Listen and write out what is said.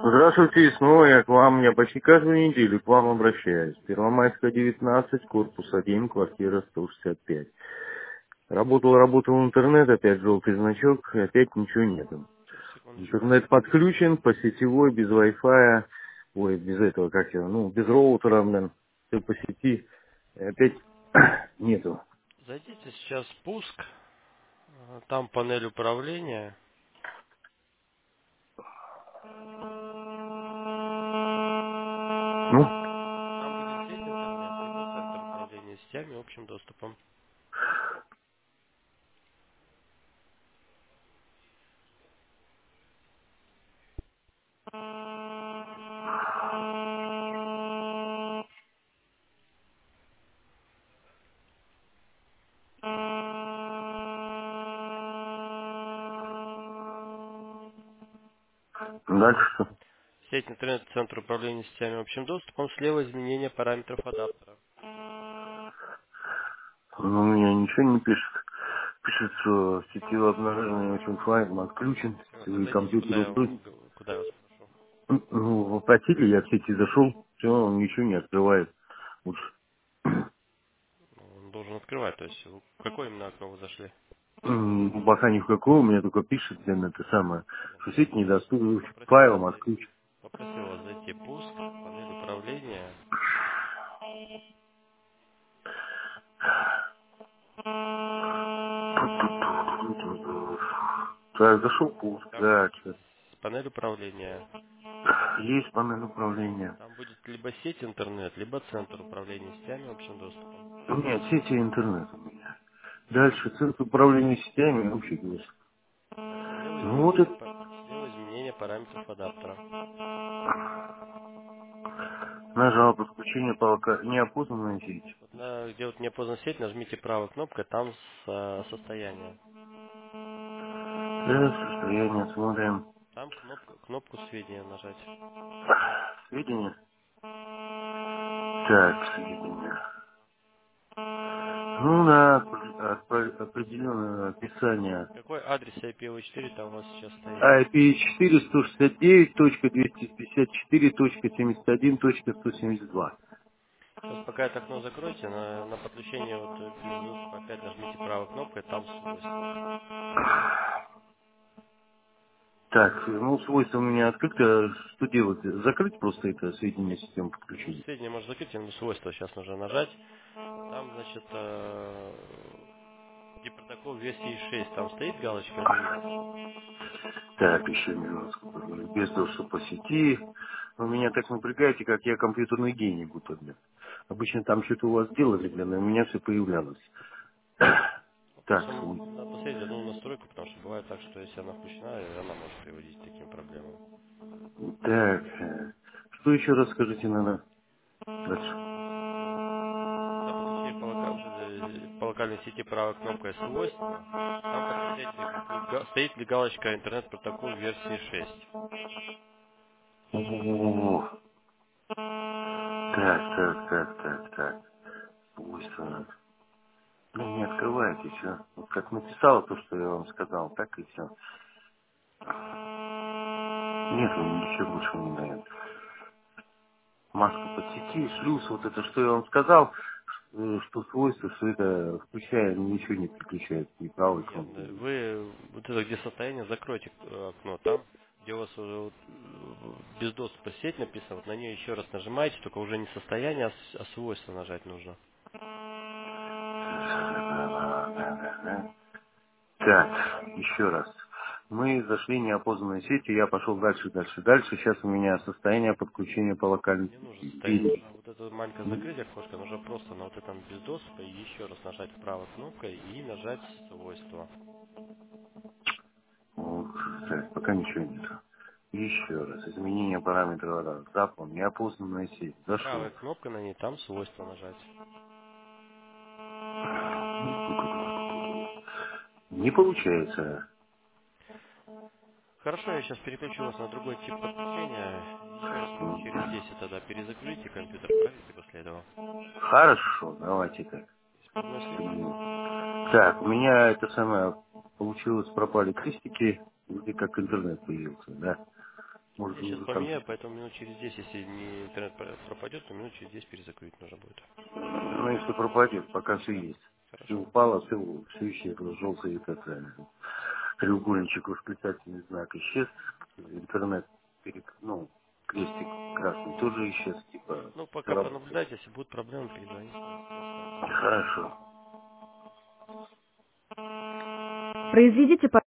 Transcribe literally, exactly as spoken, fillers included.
Здравствуйте, снова я к вам, я почти каждую неделю к вам обращаюсь. Первомайская, девятнадцать, корпус один, квартира сто шестьдесят пять. Работал, работал интернет, опять желтый значок, и опять ничего нету. Сейчас, секундочку. Интернет подключен по сетевой, без Wi-Fi, ой, без этого, как его, ну, без роутера, блин, все по сети, и опять нету. Зайдите сейчас в пуск, э, там панель управления, Ну, там будет сеть интернет, либо центр управления сетями и общим доступом. дальше что? Сеть интернет, центр управления сетями и общим доступом, слева изменение параметров адаптера. Ну, у меня ничего не пишет. Пишет, что сетевое обнаружение очень файл отключен, Секунду, сетевые зайдите, куда компьютеры я, устройства. вам г- куда я вас прошу. Ну, вопросили, я в сети зашел, все, он ничего не открывает. Лучше. Ну, Он должен открывать, то есть в какое именно окно вы зашли? М, Пока ни в какого, у меня только пишет, блин, это самое, Нет, что ну, сеть недоступна, попросил файлом вас отключен. зайти, попросил вас зайти в пуск, панель управления. Так, зашел пуск, Там так, есть щас. панель управления. Есть панель управления. Там будет либо сеть интернет, либо центр управления сетями и общим доступом. Нет, сети интернет у меня. Дальше, центр управления сетями, общий доступ. Так, слева Ну вот изменение, это, па- слева изменение параметров адаптера. нажал подключение по лока- неопознанной сети. Вот на, где вот неопознанная сеть, нажмите правой кнопкой, там с, э, состояние. Да, состояние, смотрим. Там кнопку, кнопку сведения нажать. Сведения. Так, сведения. Ну да, опре- определенное описание. Какой адрес ай пи ви четыре там у вас сейчас стоит? ай пи четыре сто шестьдесят девять точка двести пятьдесят четыре точка семьдесят один точка сто семьдесят два. Сейчас пока это окно закройте, на, на подключение вот э, без доступа опять нажмите правой кнопкой, там свойства. Так, ну свойства у меня открыто. Что делать? Закрыть просто это сведения системы Ну, подключения. сведения можно закрыть, но свойства сейчас нужно нажать. Там, значит, э, где протокол версии шесть, там стоит галочка или нет? Так, еще минутку. Без доступа по сети. Вы меня так напрягаете, как я компьютерный гений будто, блин. Обычно там что-то у вас делали, блин, и у меня все появлялось. Ну, Так, просто свой. надо посмотреть одну настройку, потому что бывает так, что если она включена, она может приводить к таким проблемам. Так, э, что еще раз скажите, надо? Дальше. На подключение по, лока- э, по локальной сети правой кнопкой свойства, там посмотреть, будет га- стоит ли галочка интернет-протокол версии шесть. О, так, так, так, так, так. Свойства. Ну, не открывайте, все. Вот как написал то, что я вам сказал, так и все. Нет, он ничего больше не дает. Маска под сети, шлюз, вот это, что я вам сказал, э, что свойства, что это, включая, ничего не переключает, ни правой Нет, кнопки. э, вы вот это где состояние, закройте э, окно там, где у вас уже вот, э, без доступа сеть написано, вот на нее еще раз нажимаете, только уже не состояние, а, с- а свойства нажать нужно. Так, еще раз. Мы зашли в неопознанную сеть, и я пошел дальше, дальше, дальше. Сейчас у меня состояние подключения по локальной Не нужно состояние, сети. нужно вот это маленькое закрыть окошко, нужно просто на вот этом без доступа и еще раз нажать правой кнопкой и нажать свойства. Вот, так, пока ничего нет. Еще раз. Изменение параметров вода. Запом. Неопознанная сеть. Правая Зашел. кнопка на ней, там свойства нажать. Не получается. Хорошо, я сейчас переключу вас на другой тип подключения. Еще раз минут через десять тогда перезагрузите компьютер, проверьте после этого. Хорошо, давайте так. Исправной след? Так, у меня это самое получилось, пропали крестики, вроде как интернет появился, да. Может, Я сейчас уже поменяю, компьютер. поэтому минут через десять, если не интернет про- пропадет, то минут через десять перезакрыть нужно будет. Ну, если пропадет, пока все есть. Все Хорошо. упало, все, все исчезло. Желтый этот э, треугольничек, восклицательный знак исчез. Интернет, перек... ну, крестик красный тоже исчез. Типа, Ну, все пока работает. понаблюдайте, если будут проблемы, перезвоните, расскажем. Хорошо. Произведите